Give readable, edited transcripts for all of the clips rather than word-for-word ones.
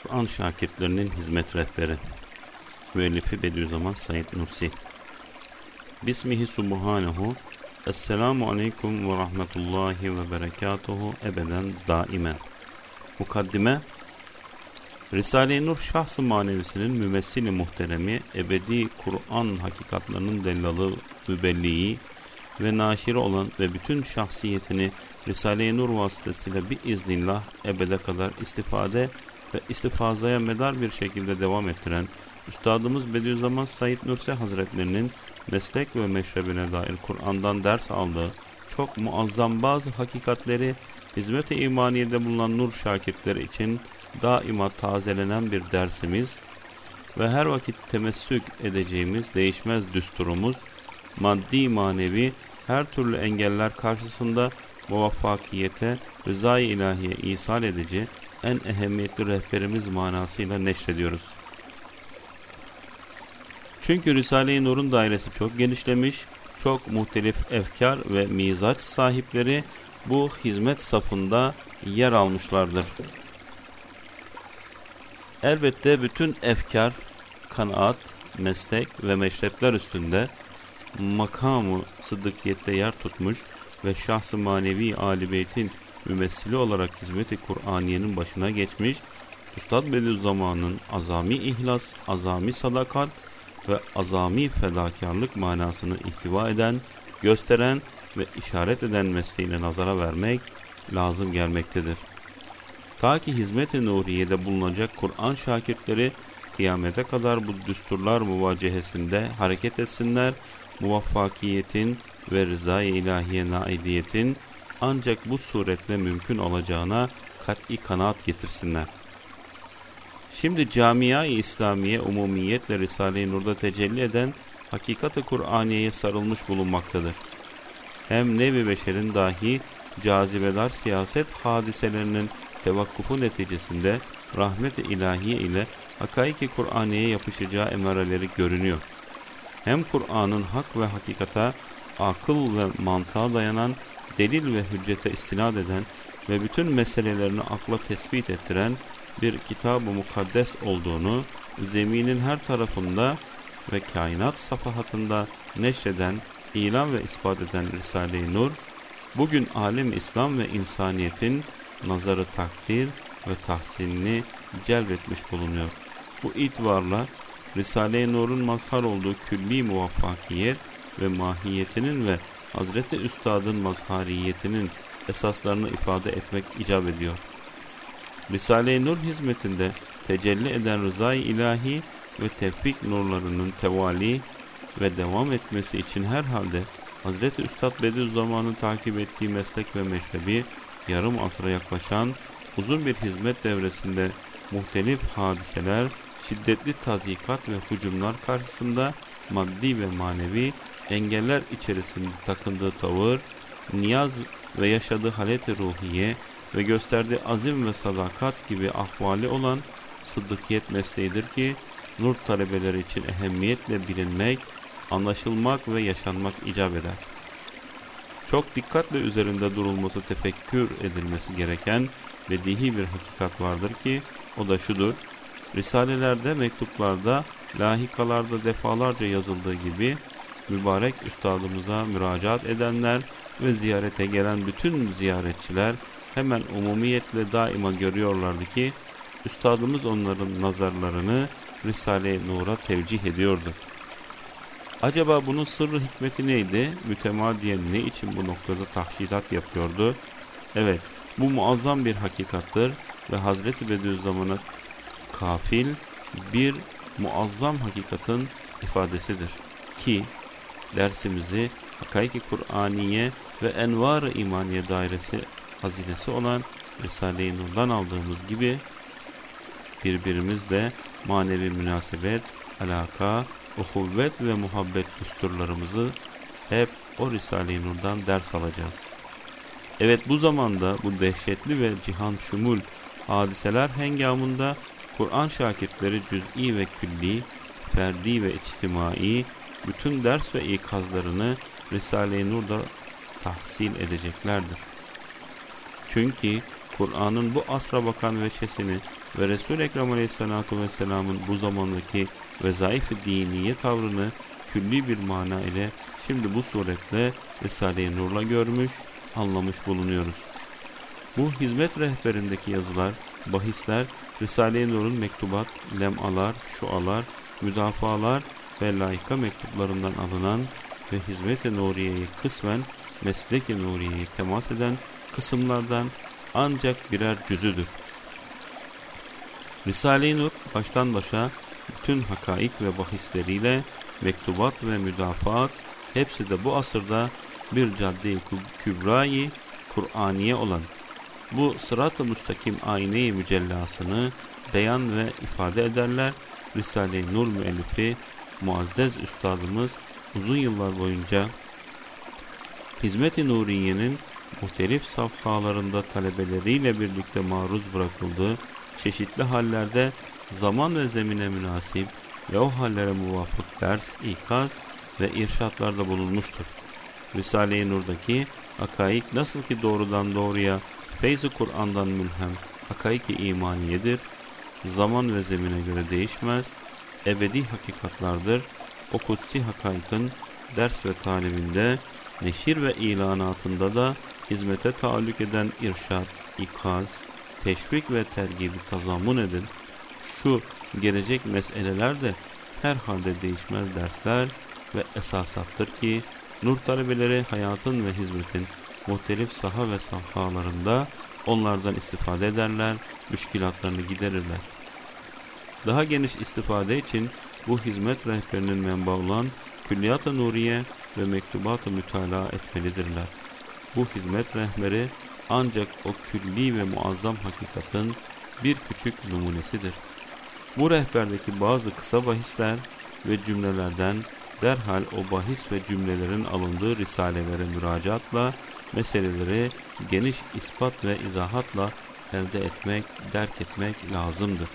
Kur'an şakirtlerinin hizmet rehberi. Müellifi Bediüzzaman Said Nursi. Bismihi subhanehu. Esselamu aleyküm ve rahmetullahi ve berekatuhu ebeden daimen. Mukaddime. Risale-i Nur şahs-ı manevisinin mümessili muhteremi, ebedi Kur'an hakikatlarının dellalı, mübelliği ve naşiri olan ve bütün şahsiyetini Risale-i Nur vasıtasıyla biiznillah ebede kadar istifade ve istifazaya medar bir şekilde devam ettiren Üstadımız Bediüzzaman Said Nursi Hazretlerinin meslek ve meşrebine dair Kur'an'dan ders aldığı çok muazzam bazı hakikatleri hizmet-i imaniyede bulunan nur şakirtleri için daima tazelenen bir dersimiz ve her vakit temessük edeceğimiz değişmez düsturumuz, maddi manevi her türlü engeller karşısında muvaffakiyete, rızayı ilahiye ihsal edici en ehemmiyetli rehberimiz manasıyla neşrediyoruz. Çünkü Risale-i Nur'un dairesi çok genişlemiş, çok muhtelif efkar ve mizaç sahipleri bu hizmet safında yer almışlardır. Elbette bütün efkar, kanaat, meslek ve meşrepler üstünde makamı sıddıkiyette yer tutmuş ve şahs-ı manevi âl-i beytin mümessili olarak hizmet-i Kur'aniyenin başına geçmiş, Üstad Bediüzzaman'ın azami ihlas, azami sadakat ve azami fedakarlık manasını ihtiva eden, gösteren ve işaret eden mesleğine nazara vermek lazım gelmektedir. Ta ki hizmet-i nuriyede bulunacak Kur'an şakirtleri kıyamete kadar bu düsturlar muvacehesinde hareket etsinler, muvaffakiyetin ve rızayı ilahiye nailiyetin ancak bu suretle mümkün olacağına kat'i kanaat getirsinler. Şimdi camia-i İslamiye umumiyetle Risale-i Nur'da tecelli eden hakikat-ı Kur'aniye'ye sarılmış bulunmaktadır. Hem nevi beşerin dahi cazibedar siyaset hadiselerinin tevakkufu neticesinde rahmet-i ilahiye ile hakaik-i Kur'aniye'ye yapışacağı emareleri görünüyor. Hem Kur'an'ın hak ve hakikata, akıl ve mantığa dayanan, delil ve hüccete istinad eden ve bütün meselelerini akla tespit ettiren bir kitab-ı mukaddes olduğunu zeminin her tarafında ve kainat safahatında neşreden, ilan ve ispat eden Risale-i Nur, bugün alem İslam ve insaniyetin nazarı takdir ve tahsinini celbetmiş bulunuyor. Bu itibarla Risale-i Nur'un mazhar olduğu külli muvaffakiyet ve mahiyetinin ve Hazreti Üstad'ın mazhariyetinin esaslarını ifade etmek icap ediyor. Risale-i Nur hizmetinde tecelli eden rızayı ilahi ve tevfik nurlarının tevali ve devam etmesi için herhalde Hazreti Üstad Bediüzzaman'ın takip ettiği meslek ve meşrebi yarım asra yaklaşan uzun bir hizmet devresinde muhtelif hadiseler, şiddetli tazikat ve hücumlar karşısında maddi ve manevi engeller içerisinde takındığı tavır, niyaz ve yaşadığı halet-i ruhiye ve gösterdiği azim ve sadakat gibi ahvali olan sıddıkiyet mesleğidir ki nur talebeleri için ehemmiyetle bilinmek, anlaşılmak ve yaşanmak icap eder. Çok dikkatle üzerinde durulması, tefekkür edilmesi gereken bedihi bir hakikat vardır ki o da şudur: Risalelerde, mektuplarda, lahikalarda defalarca yazıldığı gibi mübarek üstadımıza müracaat edenler ve ziyarete gelen bütün ziyaretçiler hemen umumiyetle daima görüyorlardı ki üstadımız onların nazarlarını Risale-i Nur'a tevcih ediyordu. Acaba bunun sırrı hikmeti neydi? Mütemadiyen ne için bu noktada tahşidat yapıyordu? Evet, bu muazzam bir hakikattır ve Hazreti Bediüzzaman'a kafil bir muazzam hakikatin ifadesidir ki dersimizi hakaik-i Kur'aniye ve envar-ı imaniye dairesi hazinesi olan Risale-i Nur'dan aldığımız gibi birbirimizle manevi münasebet, alaka, uhuvvet ve muhabbet düsturlarımızı hep o Risale-i Nur'dan ders alacağız. Evet, bu zamanda bu dehşetli ve cihan şumul hadiseler hengamında Kur'an şakirtleri cüz'i ve külli, ferdi ve içtimai bütün ders ve ikazlarını Risale-i Nur'da tahsil edeceklerdir. Çünkü Kur'an'ın bu asra bakan veçesini ve Resul-i Ekrem Aleyhisselatü Vesselam'ın bu zamandaki vezaif-i diniye tavrını külli bir mana ile şimdi bu suretle Risale-i Nur'la görmüş, anlamış bulunuyoruz. Bu hizmet rehberindeki yazılar, bahisler, Risale-i Nur'un mektubat, lemalar, şualar, müdafalar ve layıka mektuplarından alınan ve hizmet-i Nuriye'yi kısmen meslek-i Nuriye'yi temas eden kısımlardan ancak birer cüzüdür. Risale-i Nur baştan başa bütün hakaik ve bahisleriyle mektubat ve müdafaat hepsi de bu asırda bir cadde-i kübrayı Kur'aniye olan bu sırat-ı müstakim ayne-i mücellasını beyan ve ifade ederler. Risale-i Nur müellifi muazzez üstadımız uzun yıllar boyunca Hizmet-i Nuriye'nin muhtelif safhalarında talebeleriyle birlikte maruz bırakıldığı çeşitli hallerde zaman ve zemine münasip ve o hallere muvafık ders, ikaz ve irşatlarda bulunmuştur. Risale-i Nur'daki hakaik nasıl ki doğrudan doğruya feyz-i Kur'an'dan mülhem hakaik-i imaniyedir, zaman ve zemine göre değişmez, ebedi hakikatlardır. O kutsi hakaikin ders ve taliminde, neşir ve ilanatında da hizmete taalluk eden irşat, ikaz, teşvik ve tergibi tazammun edin. Şu gelecek meseleler de herhalde değişmez dersler ve esasattır ki nur talebeleri hayatın ve hizmetin muhtelif saha ve safhalarında onlardan istifade ederler, müşkilatlarını giderirler. Daha geniş istifade için bu hizmet rehberinin menba olan Külliyat-ı Nuriye ve Mektubat-ı Mütalaa etmelidirler. Bu hizmet rehberi ancak o külli ve muazzam hakikatin bir küçük numunesidir. Bu rehberdeki bazı kısa bahisler ve cümlelerden derhal o bahis ve cümlelerin alındığı risalelere müracaatla meseleleri geniş ispat ve izahatla elde etmek, derk etmek lazımdır.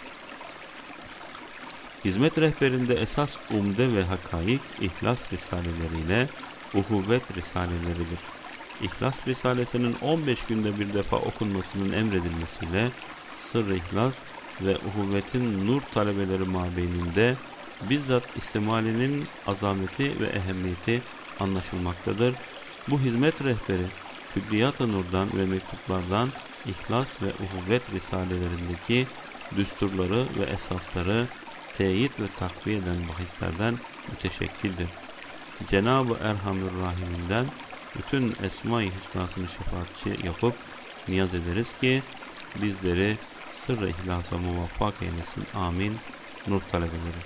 Hizmet rehberinde esas umde ve hakaik İhlas risaleleriyle uhuvvet risaleleridir. İhlas risalesinin 15 günde bir defa okunmasının emredilmesiyle Sır-ı İhlas ve uhuvvetin nur talebeleri mabeyninde bizzat istimalinin azameti ve ehemmiyeti anlaşılmaktadır. Bu hizmet rehberi Külliyat-ı Nur'dan ve mektuplardan İhlas ve uhuvvet risalelerindeki düsturları ve esasları teyit ve takviye eden bahislerden müteşekkildir. Cenab-ı Erhamür Rahim'inden bütün Esma-i Hüsna'sını şefaatçi yapıp niyaz ederiz ki bizleri sır-ı ihlasa muvaffak eylesin. Amin. Nur talebeleri.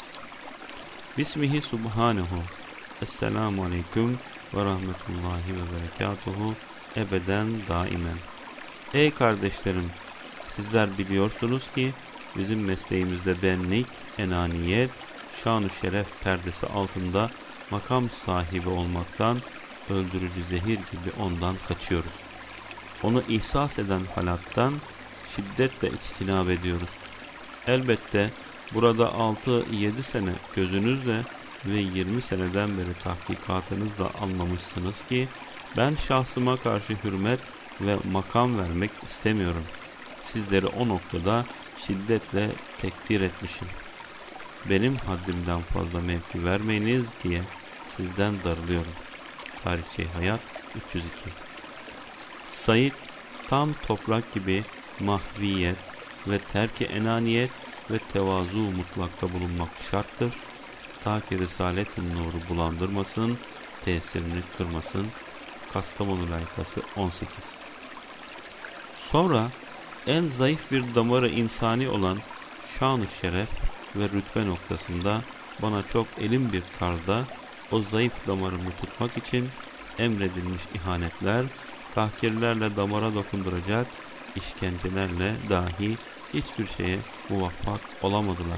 Bismihi Subhanehu. Esselamu Aleyküm ve Rahmetullahi ve Berekatuhu ebeden daimen. Ey kardeşlerim! Sizler biliyorsunuz ki bizim mesleğimizde benlik, enaniyet, şan-ı şeref perdesi altında makam sahibi olmaktan, öldürücü zehir gibi ondan kaçıyoruz. Onu ihsas eden halattan şiddetle içtinab ediyoruz. Elbette burada 6-7 sene gözünüzle ve 20 seneden beri tahkikatınızla anlamışsınız ki ben şahsıma karşı hürmet ve makam vermek istemiyorum. Sizleri o noktada şiddetle tekdir etmişim. Benim haddimden fazla mevki vermeyiniz diye sizden darılıyorum. Tarihçe Hayat 302. Said tam toprak gibi mahviyet ve terk-i enaniyet ve tevazu mutlakta bulunmak şarttır. Ta ki Risalet-i Nur'u bulandırmasın, tesirini kırmasın. Kastamonu layıkası 18. Sonra en zayıf bir damarı insani olan şan-ı şeref ve rütbe noktasında bana çok elim bir tarzda o zayıf damarımı tutmak için emredilmiş ihanetler, tahkirlerle damara dokunduracak işkencelerle dahi hiçbir şeye muvaffak olamadılar.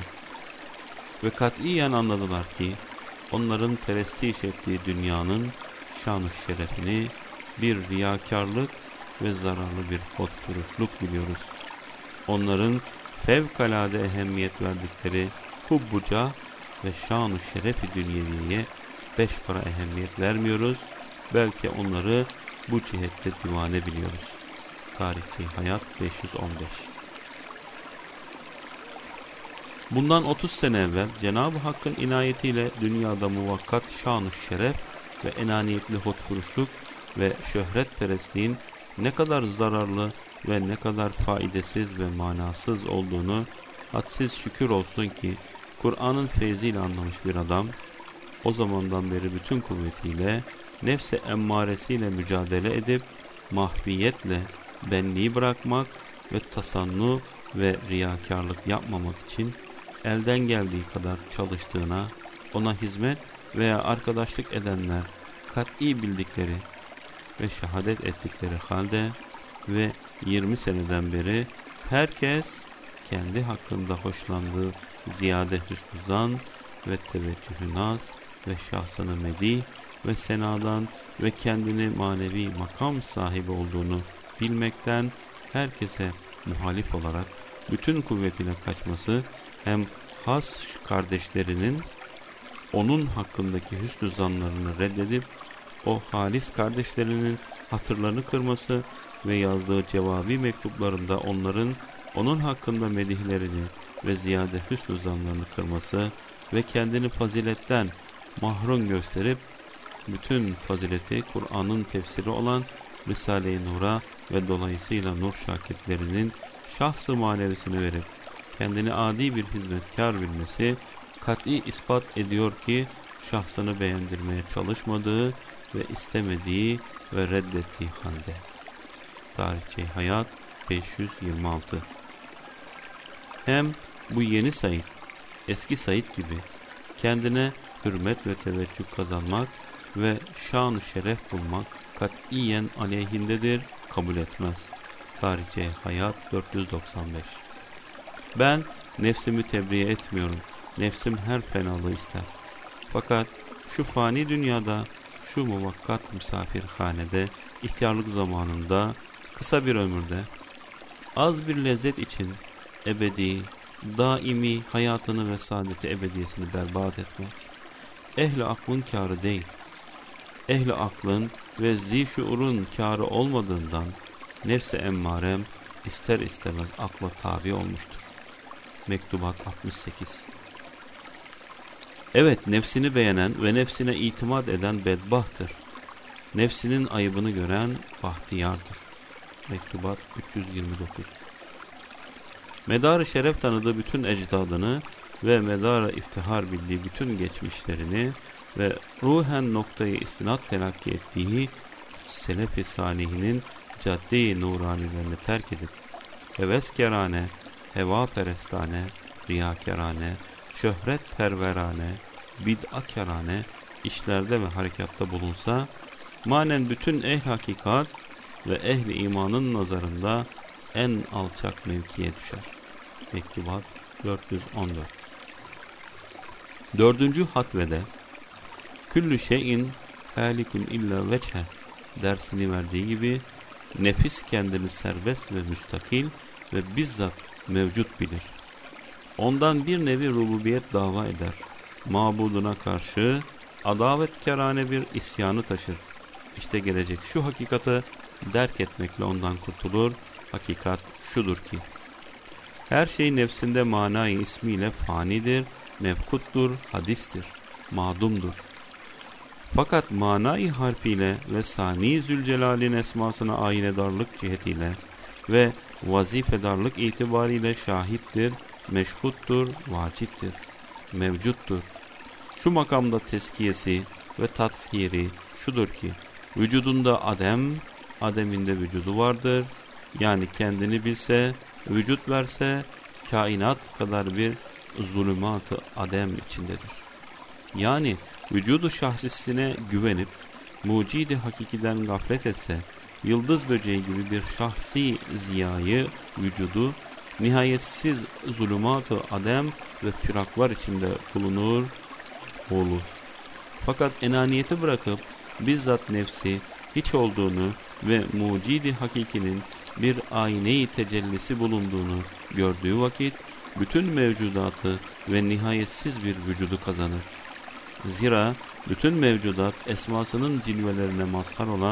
Ve katiyen anladılar ki onların perestiş ettiği dünyanın şan-ı şerefini bir riyakarlık ve zararlı bir hotkuruşluk biliyoruz. Onların fevkalade ehemmiyet verdikleri hubbuca ve şan-ı şerefi dünyeviyeye 5 para ehemmiyet vermiyoruz. Belki onları bu cihette divane biliyoruz. Tarihçi Hayat 515. Bundan 30 sene evvel Cenab-ı Hakk'ın inayetiyle dünyada muvakkat şan-ı şeref ve enaniyetli hotfuruşluk ve şöhretperestliğin ne kadar zararlı ve ne kadar faydasız ve manasız olduğunu hadsiz şükür olsun ki Kur'an'ın feyziyle anlamış bir adam, o zamandan beri bütün kuvvetiyle nefse emmaresiyle mücadele edip mahfiyetle benliği bırakmak ve tasannu ve riyakarlık yapmamak için elden geldiği kadar çalıştığına, ona hizmet veya arkadaşlık edenler kat'i bildikleri ve şehadet ettikleri halde ve 20 seneden beri herkes kendi hakkında hoşlandığı ziyade hüsnü zan ve teveccühü naz ve şahsını medih ve senadan ve kendini manevi makam sahibi olduğunu bilmekten herkese muhalif olarak bütün kuvvetiyle kaçması hem has kardeşlerinin onun hakkındaki hüsnü zanlarını reddedip o halis kardeşlerinin hatırlarını kırması ve yazdığı cevabi mektuplarında onların onun hakkında medihlerini ve ziyade hüsnü zanlarını kırması ve kendini faziletten mahrum gösterip bütün fazileti Kur'an'ın tefsiri olan Risale-i Nur'a ve dolayısıyla Nur şakirtlerinin şahs-ı manevisini verip kendini adi bir hizmetkar bilmesi kat'i ispat ediyor ki şahsını beğendirmeye çalışmadığı ve istemediği ve reddettiği halde. Tarihçi Hayat 526. Hem bu yeni Said, eski Said gibi kendine hürmet ve teveccüh kazanmak ve şan-ı şeref bulmak katiyen aleyhindedir, kabul etmez. Tarihçi Hayat 495. Ben nefsimi tebriğe etmiyorum. Nefsim her fenalığı ister. Fakat şu fani dünyada, şu muvakkat misafirhanede, ihtiyarlık zamanında, kısa bir ömürde, az bir lezzet için ebedi, daimi hayatını ve saadeti ebediyesini berbat etmek, ehli aklın kârı değil, ehli aklın ve zî-şuurun kârı olmadığından, nefs-i emmarem ister istemez akla tabi olmuştur. Mektubat 68. Evet, nefsini beğenen ve nefsine itimat eden bedbahtır. Nefsinin ayıbını gören bahtiyardır. Mektubat 329. Medar-ı şeref tanıdığı bütün ecdadını ve medar-ı iftihar bildiği bütün geçmişlerini ve ruhen noktayı istinat telakki ettiği selef-i salihinin cadde-i nuranilerini terk edip heveskerane, heva-perestane, riyakerane, şöhret-perverane, bid'akerane işlerde ve harekatta bulunsa, manen bütün ehl hakikat ve ehli imanın nazarında en alçak mevkiye düşer. Mektubat 414. 4. hatvede küllü şeyin halikun illa veçhe dersini verdiği gibi nefis kendini serbest ve müstakil ve bizzat mevcut bilir. Ondan bir nevi rububiyet dava eder. Mabuduna karşı adavetkarane bir isyanı taşır. İşte gelecek şu hakikati derk etmekle ondan kurtulur. Hakikat şudur ki, her şey nefsinde manayı ismiyle fanidir, mefkuttur, hadistir, madumdur. Fakat manayı harfiyle ve Sani Zülcelal'in esmasına ayinedarlık cihetiyle ve vazifedarlık itibariyle şahittir, meşhuttur, vaciptir, mevcuttur. Şu makamda teskiyesi ve tathiri şudur ki, vücudunda adem, ademinde vücudu vardır. Yani kendini bilse, vücut verse, kainat kadar bir zulümat-ı adem içindedir. Yani vücudu şahsisine güvenip, mucidi hakikiden gaflet etse, yıldız böceği gibi bir şahsi ziyayı vücudu, nihayetsiz zulümat-ı adem ve firaklar içinde bulunur, olur. Fakat enaniyeti bırakıp, bizzat nefsi hiç olduğunu ve mucidi hakikinin bir ayne-i tecellisi bulunduğunu gördüğü vakit, bütün mevcudatı ve nihayetsiz bir vücudu kazanır. Zira bütün mevcudat esmasının cilvelerine mazhar olan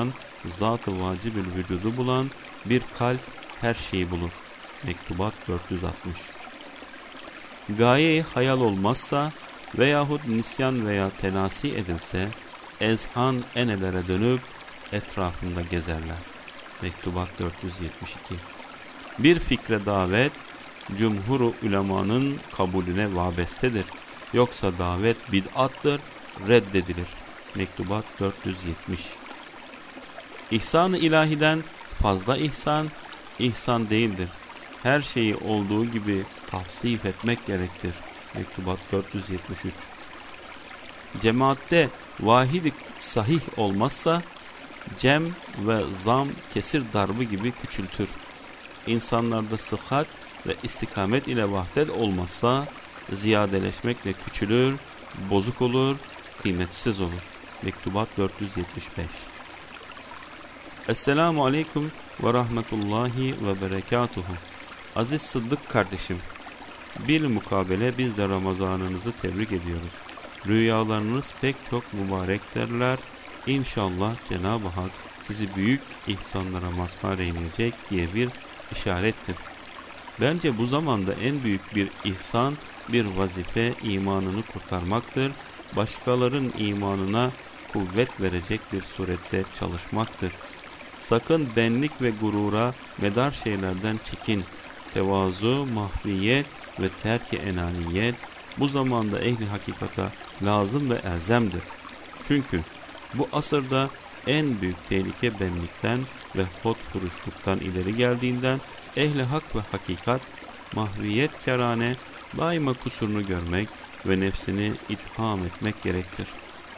zat-ı vacibül vücudu bulan bir kalp her şeyi bulur. Mektubat 460. Gaye-i hayal olmazsa veyahut nisyan veya tenasi edilse, ezhan enelere dönüp etrafında gezerler. Mektubat 472. Bir fikre davet, cumhur-u ulemanın kabulüne vabestedir. Yoksa davet bid'attır, reddedilir. Mektubat 470. İhsan-ı ilahiden fazla ihsan, ihsan değildir. Her şeyi olduğu gibi tavsif etmek gerektir. Mektubat 473. Cemaatte vahid-i sahih olmazsa, cem ve zam kesir darbı gibi küçültür. İnsanlarda sıhhat ve istikamet ile vahdet olmazsa, ziyadeleşmekle küçülür, bozuk olur, kıymetsiz olur. Mektubat 475. Esselamu Aleyküm ve Rahmetullahi ve Berekatuhu. Aziz Sıddık kardeşim, bilmukabele biz de Ramazanınızı tebrik ediyoruz. Rüyalarınız pek çok mübareklerler. İnşallah Cenab-ı Hak sizi büyük ihsanlara mazhar eyleyecek diye bir işarettir. Bence bu zamanda en büyük bir ihsan, bir vazife imanını kurtarmaktır. Başkalarının imanına kuvvet verecek bir surette çalışmaktır. Sakın benlik ve gurura medar şeylerden çekin. Tevazu, mahviyet ve terk-i enaniyet bu zamanda ehli hakikata lazım ve elzemdir. Çünkü bu asırda en büyük tehlike benlikten ve hotfuruşluktan ileri geldiğinden ehli hak ve hakikat, mahviyet kerane daima kusurunu görmek ve nefsini itham etmek gerektir.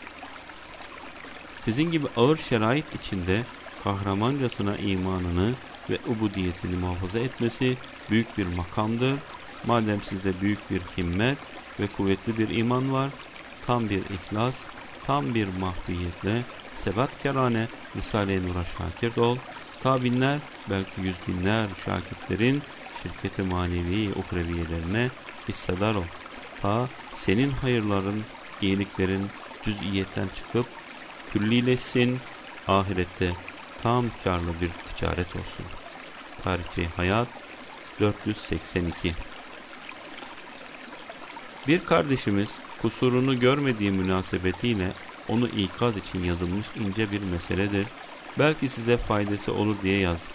Sizin gibi ağır şerait içinde kahramancasına imanını ve ubudiyetini muhafaza etmesi büyük bir makamdır. Madem sizde büyük bir himmet ve kuvvetli bir iman var, tam bir ihlas, tam bir mahfiyetle sebatkerane Risale-i Nur'a şakir ol. Ta binler, belki yüz binler şakirtlerin şirket-i manevi uhreviyelerine hissedar ol. Ta senin hayırların, iyiliklerin cüz'iyetten çıkıp küllileşsin, ahirette tam karlı bir ticaret olsun. Tarih-i Hayat 482. Bir kardeşimiz kusurunu görmediği münasebetiyle onu ikaz için yazılmış ince bir meseledir. Belki size faydası olur diye yazdım.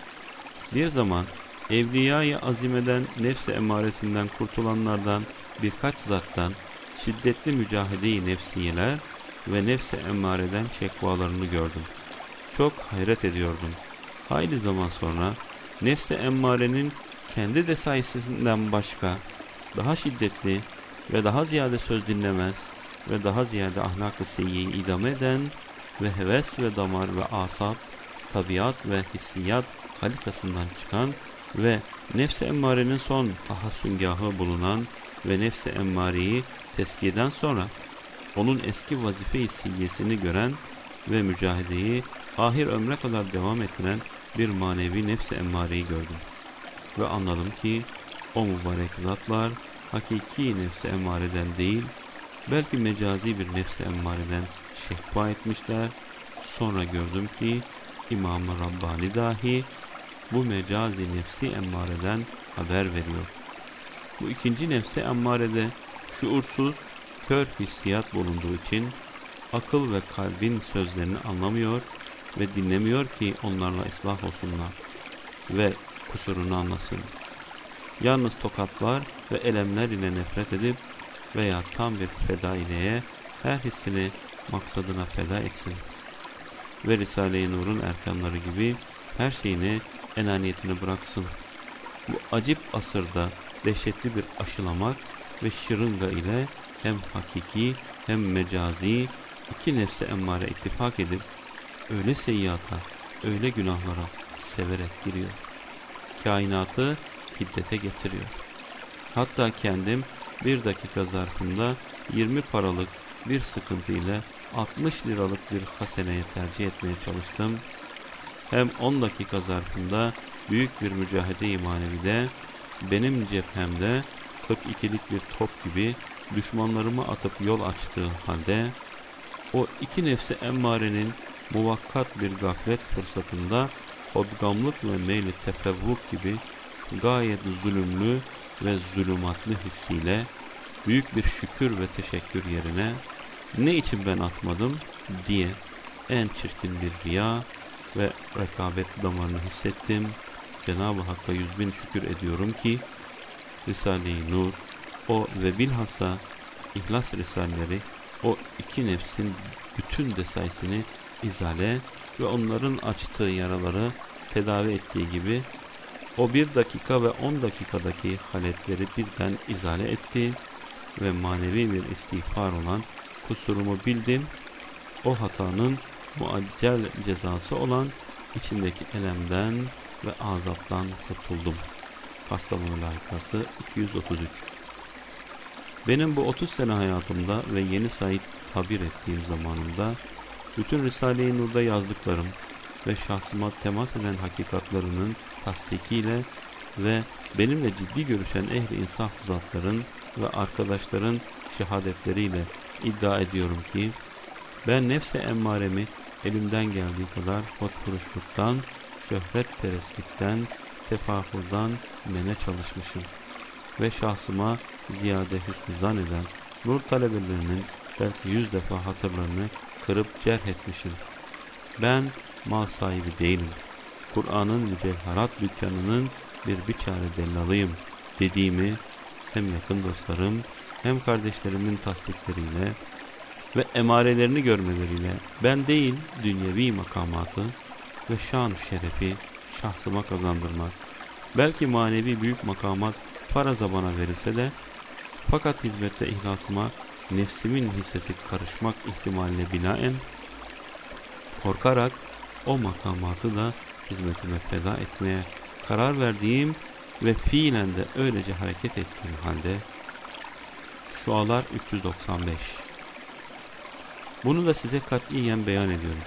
Bir zaman Evliya-i Azime'den, nefs-i emmaresinden kurtulanlardan birkaç zattan şiddetli mücahede-i nefsiyeler ve nefs-i emmareden şekvalarını gördüm. Çok hayret ediyordum. Hayli zaman sonra nefs-i emmarenin kendi desaisinden başka daha şiddetli ve daha ziyade söz dinlemez ve daha ziyade ahlak-ı seyyiyi idame eden ve heves ve damar ve asap, tabiat ve hissiyat halitasından çıkan ve nefs-i emmarenin son tahassüngahı bulunan ve nefs-i emmareyi teskiyeden sonra onun eski vazife-i siyyesini gören ve mücahideyi ahir ömre kadar devam ettiren bir manevi nefs-i emmareyi gördüm. Ve anladım ki o mübarek zatlar hakiki nefs-i emmareden değil, belki mecazi bir nefs-i emmareden şehva etmişler. Sonra gördüm ki İmam-ı Rabbani dahi bu mecazi nefsi emmareden haber veriyor. Bu ikinci nefsi emmarede şuursuz, kör hissiyat bulunduğu için akıl ve kalbin sözlerini anlamıyor ve dinlemiyor ki onlarla ıslah olsunlar ve kusurunu anlasın. Yalnız tokatlar ve elemler ile nefret edip veya tam bir fedaileye her hissini maksadına feda etsin. Ve Risale-i Nur'un erkanları gibi her şeyini, enaniyetini bıraksın. Bu acip asırda dehşetli bir aşılamak ve şırınga ile hem hakiki hem mecazi iki nefse emmare ittifak edip öyle seyyata, öyle günahlara severek giriyor. Kainatı hiddete getiriyor. Hatta kendim bir dakika zarfında 20 paralık bir sıkıntı ile 60 liralık bir haseneye tercih etmeye çalıştım. Hem 10 dakika zarfında büyük bir mücahede-i manevide benim cephemde 42'lik bir top gibi düşmanlarımı atıp yol açtığı halde o iki nefsi emmarenin muvakkat bir gaflet fırsatında hodgamlık ve meyli tefevvuk gibi gayet zulümlü ve zulümatlı hissiyle büyük bir şükür ve teşekkür yerine ne için ben atmadım diye en çirkin bir riya ve rekabet damarını hissettim. Cenab-ı Hakk'a 100.000 şükür ediyorum ki Risale-i Nur o ve bilhassa İhlas Risaleleri o iki nefsin bütün desaysını izale ve onların açtığı yaraları tedavi ettiği gibi o 1 dakika ve 10 dakikadaki haletleri birden izale etti ve manevi bir istiğfar olan kusurumu bildim. O hatanın muaccel cezası olan içindeki elemden ve azaptan kurtuldum. Kastamonu layıkası 233. Benim bu 30 sene hayatımda ve Yeni Said tabir ettiğim zamanımda bütün Risale-i Nur'da yazdıklarım ve şahsıma temas eden hakikatlarının tasdikiyle ve benimle ciddi görüşen ehli insaf zatların ve arkadaşların şehadetleriyle iddia ediyorum ki ben nefse emmaremi elimden geldiği kadar hotfuruşluktan, şöhretperestlikten, tefahurdan mene çalışmışım ve şahsıma ziyade hüsnü zanneden nur talebelerinin belki 100 defa hatırlarını kırıp cerh etmişim. Ben mal sahibi değilim. Kur'an'ın mücevherat dükkanının bir biçare dellalıyım dediğimi hem yakın dostlarım hem kardeşlerimin tasdikleriyle ve emarelerini görmeleriyle ben değil dünyevi makamatı ve şan-ı şerefi şahsıma kazandırmak, belki manevi büyük makamat faraza bana verilse de fakat hizmette ihlasıma nefsimin hissesi karışmak ihtimaline binaen korkarak o makamatı da hizmetime feda etmeye karar verdiğim ve fiilen de öylece hareket ettiğim halde Şualar 395. Bunu da size katiyen beyan ediyorum.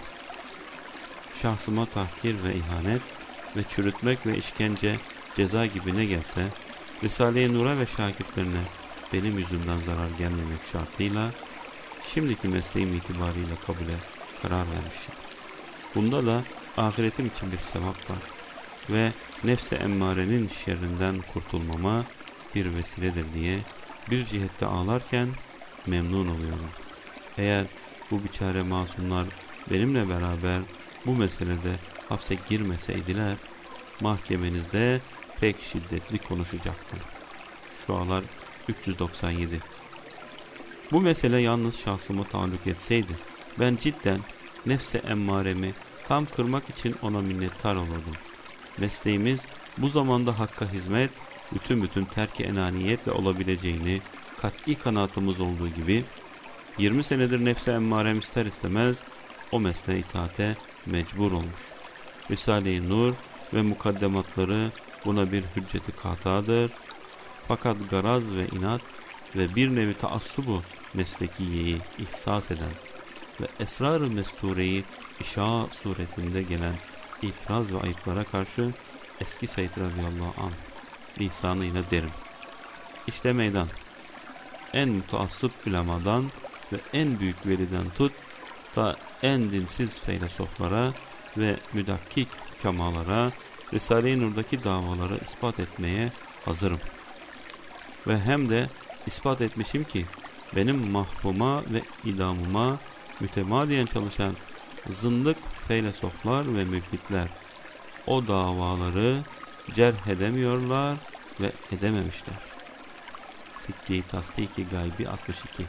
Şahsıma tahkir ve ihanet ve çürütmek ve işkence ceza gibi ne gelse Risale-i Nur'a ve şakirtlerine benim yüzümden zarar gelmemek şartıyla şimdiki mesleğim itibariyle kabule karar vermişim. Bunda da ahiretim için bir sevap var ve nefse emmarenin şerrinden kurtulmama bir vesiledir diye bir cihette ağlarken memnun oluyorum. Eğer bu biçare masumlar benimle beraber bu meselede hapse girmeseydiler mahkemenizde pek şiddetli konuşacaktım. Şualar 397. Bu mesele yalnız şahsıma taalluk etseydi ben cidden nefse emmaremi tam kırmak için ona minnettar olurdum. Mesleğimiz bu zamanda Hakk'a hizmet bütün terk-i enaniyetle olabileceğini kat'i kanaatımız olduğu gibi 20 senedir nefse emmarem ister istemez o mesleğe itaate mecbur olmuş. Risale-i Nur ve mukaddematları buna bir hücceti katadır. Fakat garaz ve inat ve bir nevi taassubu meslekiyeyi ihsas eden ve esrar-ı mestureyi işa suretinde gelen itiraz ve ayıplara karşı eski Seyyid radıyallahu anh lisanıyla derim. İşte meydan. En mutaassıp ulemadan ve en büyük veliden tut da en dinsiz feylesoflara ve müdakkik hükemalara Risale-i Nur'daki davaları ispat etmeye hazırım. Ve hem de ispat etmişim ki benim mahvuma ve idamıma mütemadiyen çalışan zındık feylesoflar ve mübditler o davaları cerh edemiyorlar ve edememişler. Sikke-i Tasdik-i Gaybi 62.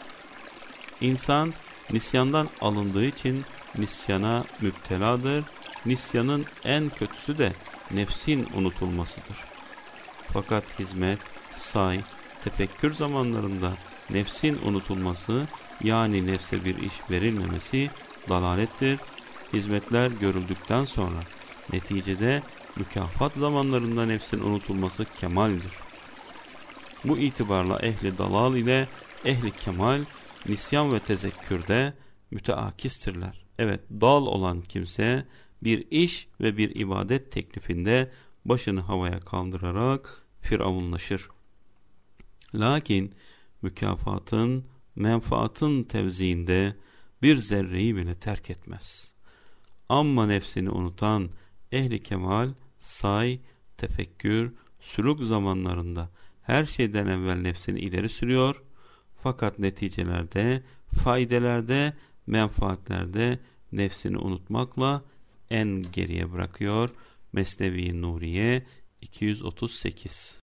İnsan nisyandan alındığı için nisyana müpteladır. Nisyanın en kötüsü de nefsin unutulmasıdır. Fakat hizmet, say, tefekkür zamanlarında nefsin unutulması yani nefse bir iş verilmemesi dalalettir. Hizmetler görüldükten sonra neticede mükafat zamanlarında nefsin unutulması kemaldir. Bu itibarla ehli dalal ile ehli kemal nisyan ve tezekkürde müteakistirler. Evet, dal olan kimse bir iş ve bir ibadet teklifinde başını havaya kaldırarak firavunlaşır. Lakin mükafatın, menfaatın tevziinde bir zerreyi bile terk etmez. Amma nefsini unutan ehli kemal say, tefekkür, süluk zamanlarında her şeyden evvel nefsini ileri sürüyor. Fakat neticelerde, faydelerde, menfaatlerde nefsini unutmakla en geriye bırakıyor. Mesnevi Nuriye 238.